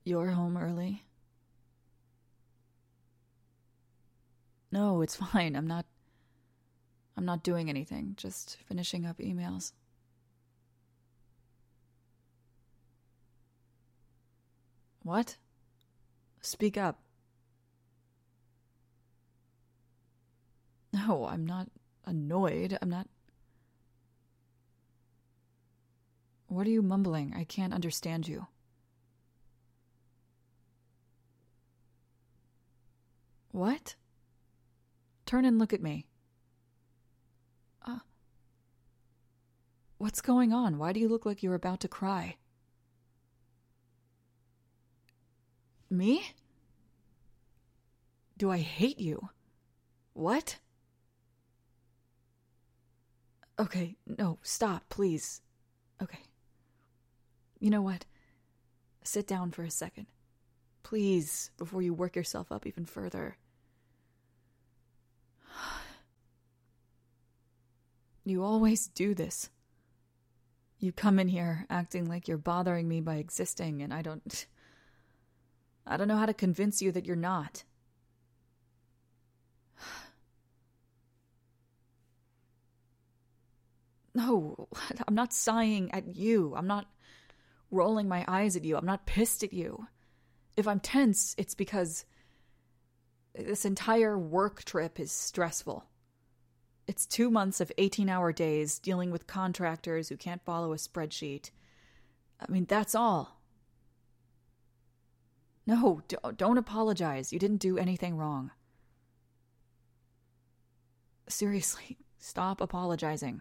You're home early? No, it's fine. I'm not doing anything. Just finishing up emails. What? Speak up. No, I'm not annoyed. I'm not... What are you mumbling? I can't understand you. What? Turn and look at me. What's going on? Why do you look like you're about to cry? Me? Do I hate you? What? Okay, no, stop, please. Okay. You know what? Sit down for a second. Please, before you work yourself up even further. You always do this. You come in here acting like you're bothering me by existing, and I don't know how to convince you that you're not. No, I'm not sighing at you. I'm not rolling my eyes at you. I'm not pissed at you. If I'm tense, it's because this entire work trip is stressful. It's 2 months of 18-hour days dealing with contractors who can't follow a spreadsheet. I mean, that's all. No, don't apologize. You didn't do anything wrong. Seriously, stop apologizing.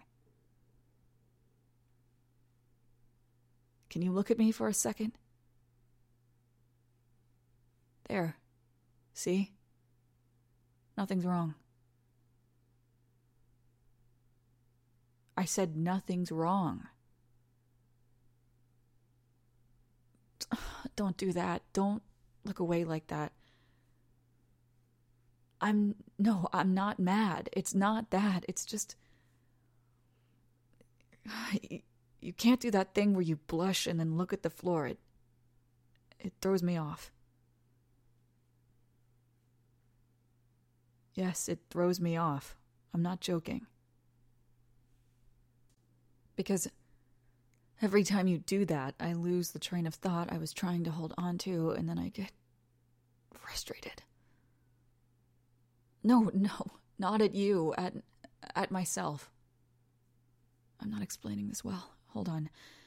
Can you look at me for a second? There. See? Nothing's wrong. I said nothing's wrong. Don't do that. Don't look away like that. I'm not mad. It's not that. It's just... You can't do that thing where you blush and then look at the floor. It throws me off. Yes, it throws me off. I'm not joking. Because every time you do that, I lose the train of thought I was trying to hold on to, and then I get frustrated. No, not at you, at myself. I'm not explaining this well. Hold on.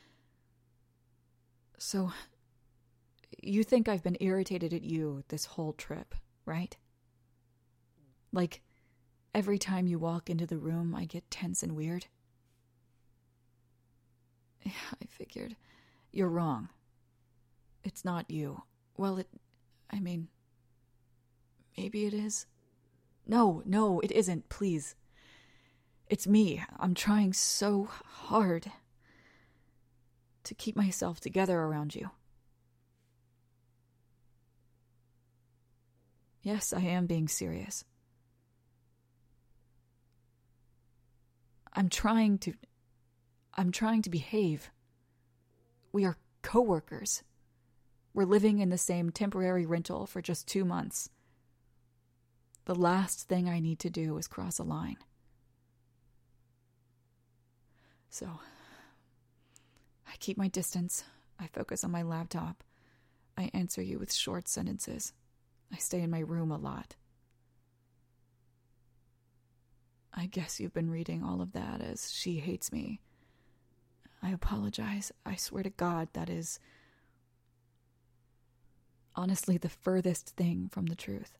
So, you think I've been irritated at you this whole trip, right? Like, every time you walk into the room, I get tense and weird? Yeah, I figured. You're wrong. It's not you. Well, maybe it is. No, it isn't, please. It's me. I'm trying so hard to keep myself together around you. Yes, I am being serious. I'm trying to behave. We are co-workers. We're living in the same temporary rental for just 2 months. The last thing I need to do is cross a line. So, I keep my distance. I focus on my laptop. I answer you with short sentences. I stay in my room a lot. I guess you've been reading all of that as she hates me. I apologize. I swear to God, that is honestly the furthest thing from the truth.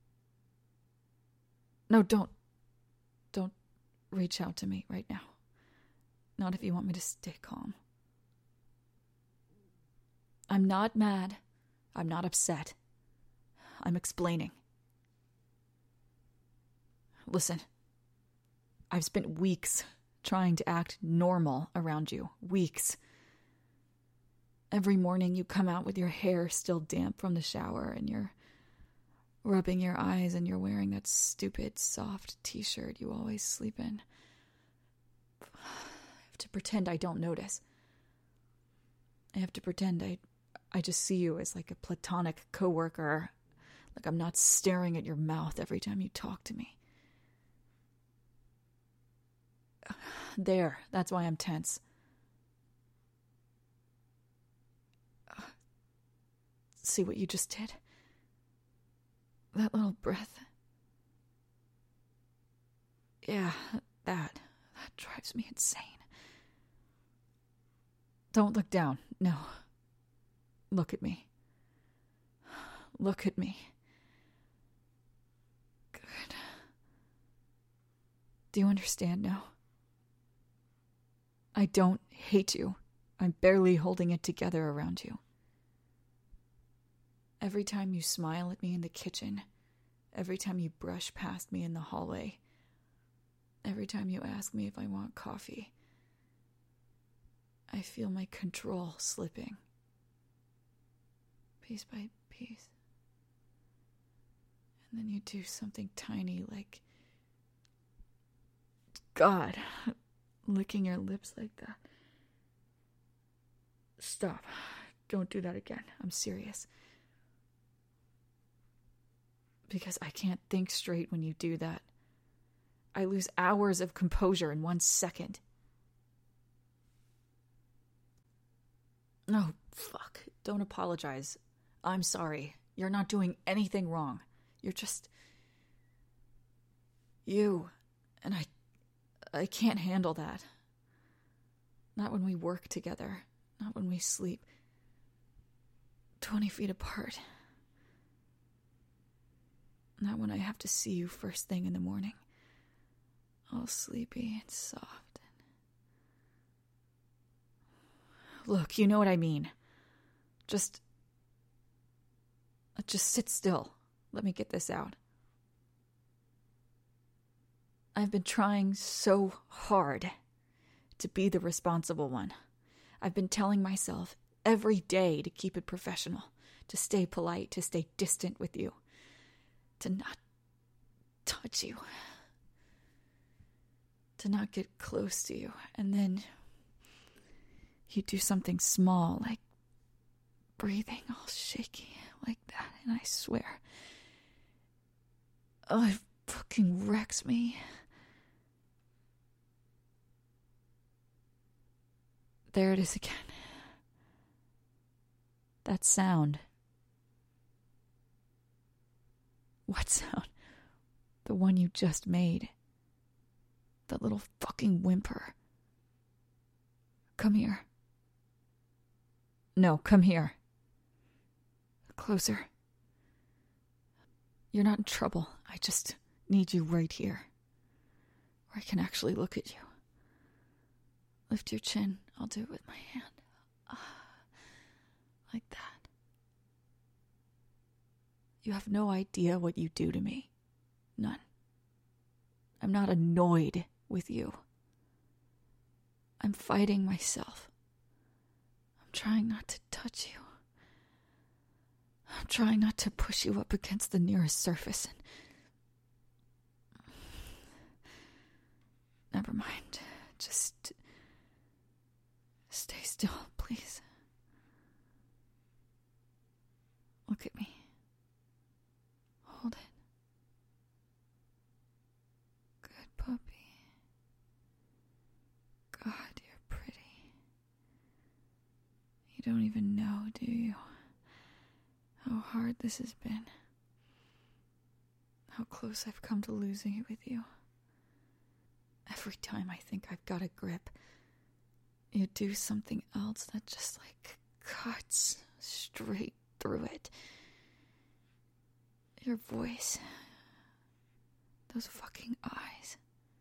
No, don't reach out to me right now. Not if you want me to stay calm. I'm not mad. I'm not upset. I'm explaining. Listen, I've spent weeks trying to act normal around you. Weeks. Every morning you come out with your hair still damp from the shower and you're rubbing your eyes and you're wearing that stupid soft t-shirt you always sleep in. I have to pretend I don't notice. I have to pretend I just see you as like a platonic coworker. Like I'm not staring at your mouth every time you talk to me. There, that's why I'm tense. See what you just did? That little breath. Yeah, that drives me insane. Don't look down. No. Look at me. Look at me. Good. Do you understand now? I don't hate you. I'm barely holding it together around you. Every time you smile at me in the kitchen, every time you brush past me in the hallway, every time you ask me if I want coffee, I feel my control slipping. Piece by piece. And then you do something tiny like, God, licking your lips like that. Stop. Don't do that again. I'm serious. Because I can't think straight when you do that. I lose hours of composure in 1 second. Oh, fuck. Don't apologize. I'm sorry. You're not doing anything wrong. You're just... you. And I can't handle that. Not when we work together. Not when we sleep 20 feet apart. Not when I have to see you first thing in the morning. All sleepy and soft. Look, you know what I mean. Just sit still. Let me get this out. I've been trying so hard to be the responsible one. I've been telling myself every day to keep it professional, to stay polite, to stay distant with you, to not touch you, to not get close to you. And then you do something small, like breathing all shaky like that, and I swear, oh, it fucking wrecks me. There it is again. That sound. What sound? The one you just made. That little fucking whimper. Come here. No, come here. Closer. You're not in trouble. I just need you right here. Where I can actually look at you. Lift your chin. I'll do it with my hand. Like that. You have no idea what you do to me. None. I'm not annoyed with you. I'm fighting myself. I'm trying not to touch you. I'm trying not to push you up against the nearest surface and... Never mind. Just... stay still, please. Look at me. Hold it. Good puppy. God, you're pretty. You don't even know, do you? How hard this has been. How close I've come to losing it with you. Every time I think I've got a grip, you do something else that just like cuts straight through it. Your voice. Those fucking eyes.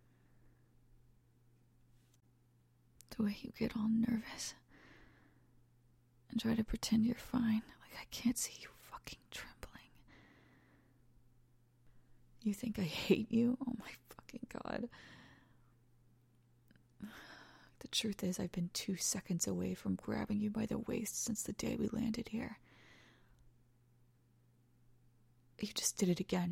The way you get all nervous and try to pretend you're fine. Like I can't see you fucking trembling. You think I hate you? Oh my fucking God. The truth is, I've been 2 seconds away from grabbing you by the waist since the day we landed here. You just did it again.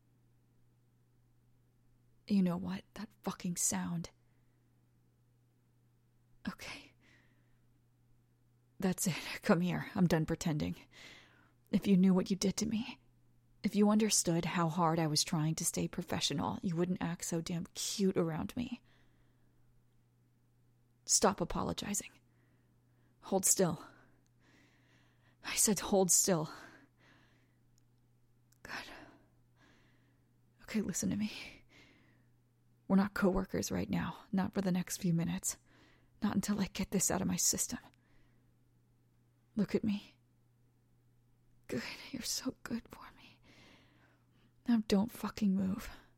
You know what? That fucking sound. Okay. That's it. Come here. I'm done pretending. If you knew what you did to me, if you understood how hard I was trying to stay professional, you wouldn't act so damn cute around me. Stop apologizing. Hold still. I said hold still. God. Okay, listen to me. We're not co-workers right now. Not for the next few minutes. Not until I get this out of my system. Look at me. Good. You're so good for me. Now don't fucking move.